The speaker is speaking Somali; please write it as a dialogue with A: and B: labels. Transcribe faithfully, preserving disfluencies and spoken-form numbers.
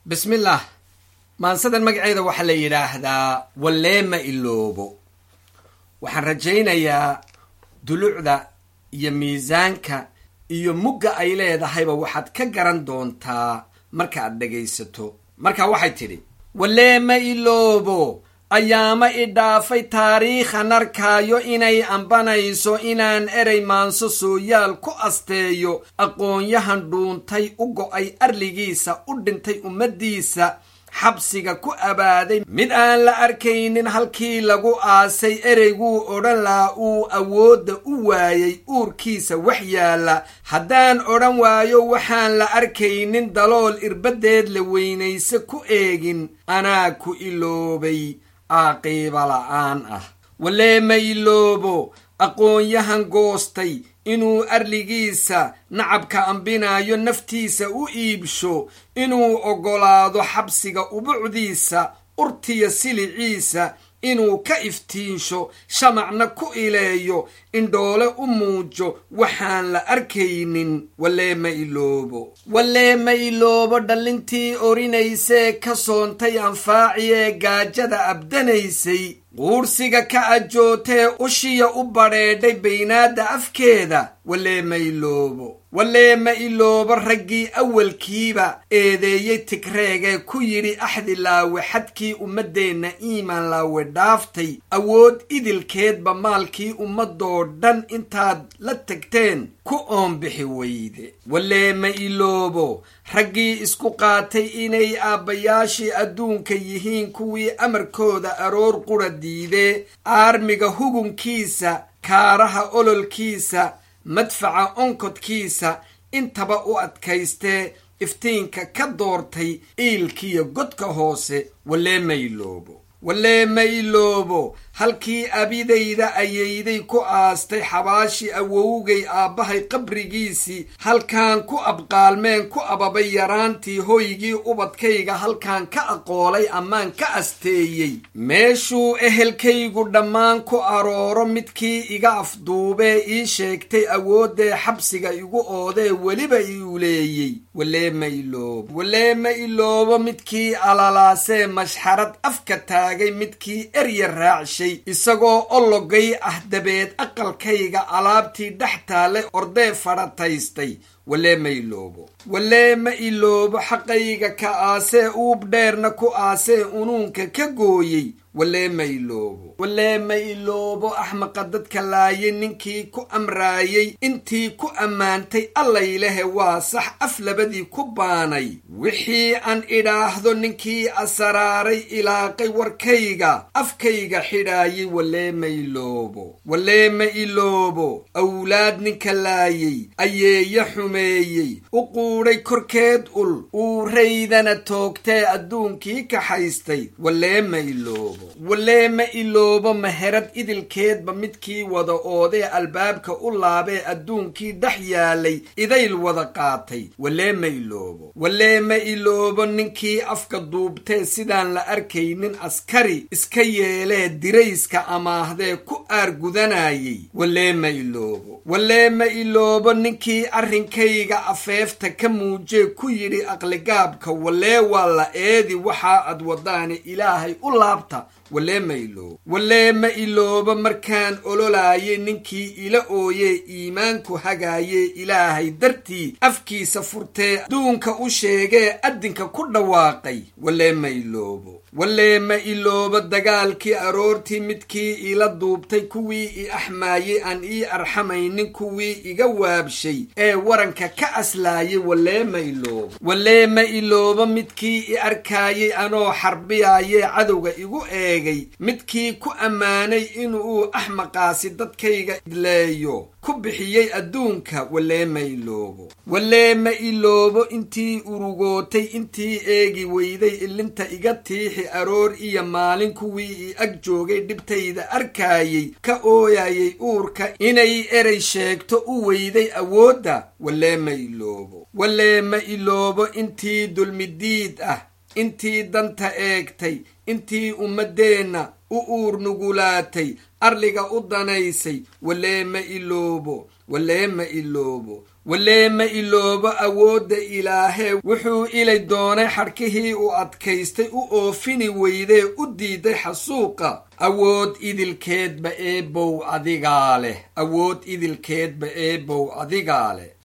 A: بسم الله maansadan magaceeda waxa la yiraahdaa waleema iloobo waxaan rajaynayaa dulucda iyo miisaanka iyo mugga ay leedahayba waxaad ka garan doontaa marka aad dhageysato marka waxay tiri waleema iloobo ayaama idhaafay taariikhan arkaayo inay ambanayso inaan erey maanso sooyaal ku asteeyo aqoonyahan dhuuntay u go'ay arligiisa u dhintay ummadiisa xabsiga ku abaaday mid aan la arkaynin halkii lagu aasay ereyguu odhan laa uu awoodda u waayay uurkiisa wax yaala haddaan odhan waayo waxaan la arkaynin dalool irbadeed la weynayse ku eegin anaa ku iloobay aaqiiba la'aan ah waleema iloobo aqoonyahan goostay inuu arligiisa nacabka ambinaayo naftiisa u iibsho inuu ogolaado xabsiga ubucdiisa urtiya siliciisa inuu ka iftiinsho shamacna ku ileeyo indhoole u muujo waxaan la arkaynin waleema iloobo waleema iloobo dhalintii orinaysee ka soontay anfaaciyee gaajada abdanaysay quursiga ka ajootee ushiya u badheedhay baynaada afkeeda waleema iloobo waleema iloobo raggii awalkiiba eedeeyey tigreegee ku yidhi axdi laawe xadkii ummadeenna iimaan laawe dhaaftay awood idilkeedba maalkii ummadoo dhan intaad la tagteen ku oonbixi weyde waleema iloobo raggii isku qaatay inay aabbayaashii adduunka yihiin kuwii amarkooda aroor qura diidee aarmiga hugunkiisa kaaraha ololkiisa madfaca onkodkiisa intaba u adkaystee iftiinka ka doortay iilkiyo godka hoose waleema iloobo waleema iloobo halkii abidayda ayayday ku aastay xabaashi awowgay aabbahay qabrigiisii halkaan ku abqaalmeen ku ababay yaraantii hoygii ubadkayga halkaan ka aqoolay ammaan ka asteeyey meeshuu ehelkaygu dhammaan ku arooro midkii iga afduubee ii sheegtay awooddee xabsiga igu oodee weliba iu leeyey waleema iloobo waleema iloobo midkii alalaasee mashxarad afka taagay midkii erya raacshay isagoo ologay ah dabeed aqalkayga alaabtii dhex taale ordee fadhataystay waleema iloobo waleema iloobo xaqayga ka aasee uub dheerna ku aasee unuunka ka gooyey waleema iloobo waleema iloobo axmaqa dadka laayay ninkii ku amraayay intii ku ammaantay allaylehe waa sax af labadii ku baanay wixii aan idhaahdo ninkii asaraaray ilaaqay warkayga afkayga xidhaayay waleema iloobo waleema iloobo awlaad ninka laayay ayeeya xumeeyey u quudhay korkeed ul uuraydana toogtee adduunkii kaxaystay waleema iloobo waleema iloobo maherad idilkeedba midkii wada oodee albaabka u laabee adduunkii dhex yaalay idayl wada qaatay waleema iloobo waleema iloobo ninkii afka duubtee sidaan la arkaynin askari iska yeelee dirayska amaahdee ku aargudanayay waleema iloobo waleema iloobo ninkii arrinkayga afeefta ka muujee ku yidhi aqligaabka walee waa la eedi waxaa ad wadaani ilaahay u laabta waleema iloobo waleema iloobo markaan ololaayay ninkii ila ooyee iimaanku hagaayee ilaahay dartii afkiisa furtee adduunka u sheegee addinka ku dhawaaqay waleema iloobo waleema iloobo dagaalkii aroortii midkii ila duubtay kuwii i axmaayey aan ii arxamaynin kuwii iga waabshay ee waranka ka aslaayay waleema iloobo waleema iloobo midkii i arkaayay anoo xarbiyaayee cadowga igu eegay midkii ku ammaanay inuu axmaqaasi dadkayga idleeyo ku bixiyey adduunka waleema iloobo waleema iloobo intii urugootay intii eegi weyday ilinta iga tiixi aroor iyo maalin kuwii i ag joogay dhibtayda arkaayay ka ooyayay uurka inay erey sheegto u weyday awoodda waleema iloobo waleema iloobo intii dulmidiid ah intii danta eegtay intii ummadeenna u uur nugulaatay arliga u danaysay waleema iloobo waleema iloobo waleema iloobo awoodda ilaahee wuxuu ilay doonay xadhkihii uu adkaystay u oofini weydee u diiday xasuuqa awood idilkeedba eebow adigaa leh awood idilkeedba eebow adigaa leh